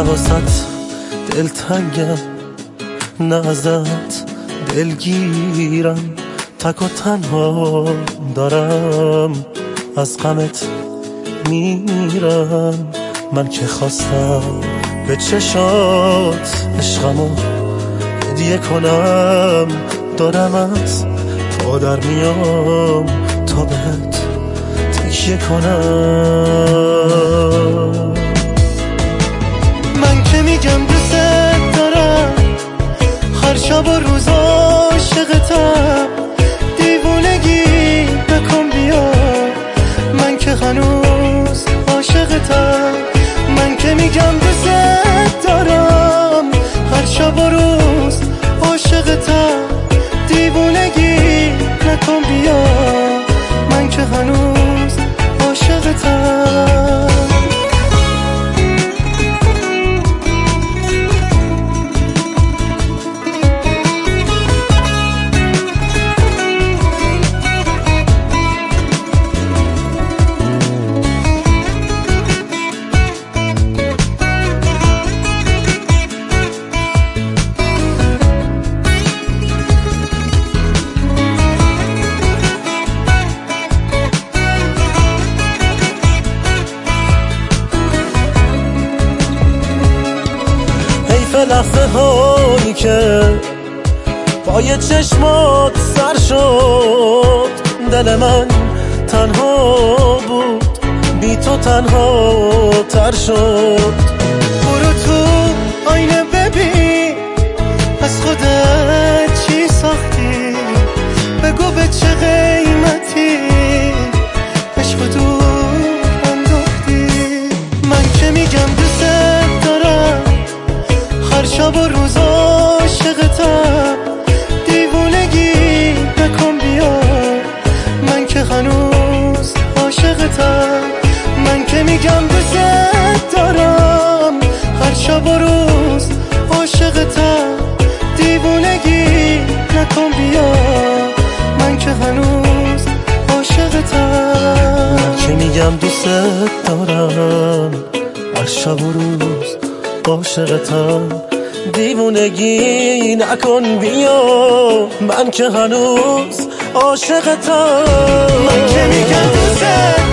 واسط دلتنگم، نه ازت دلگیرم، تک و تنها دارم از غمت میرم. من که خواستم به چشات عشقمو هدیه کنم، دارم از پا در میام تا بهت تکیه کنم. من که میگم دوست دارم، هر شب و روز عاشقتم، دیوونگی نکن بیا، من که هنوز عاشقتم. من که میگم دوست دارم، هر شب و روز عاشقتم، دیوونگی نکن بیا، من که هنوز عاشقتم. لحظه هایی که پای چشمات سر شد، دل من تنها بود، بی تو تنها تر شد. برو تو آینه ببین از خودت چی ساختی، بگو به چه قیمتی عشق دور انداختی. من که میگم دوست دارم، هر شب و روز عاشقتم، دیوونگی نکن بیا، من که هنوز عاشقتم. من که میگم دوست دارم، هر شب و روز عاشقتم، دیوونگی نکن بیا، من که هنوز عاشقتم. من که میگم دوست دارم، هر شب و روز عاشقتم، دیوونگی نکن بیا، من که هنوز عاشقتم. من که میگم دوست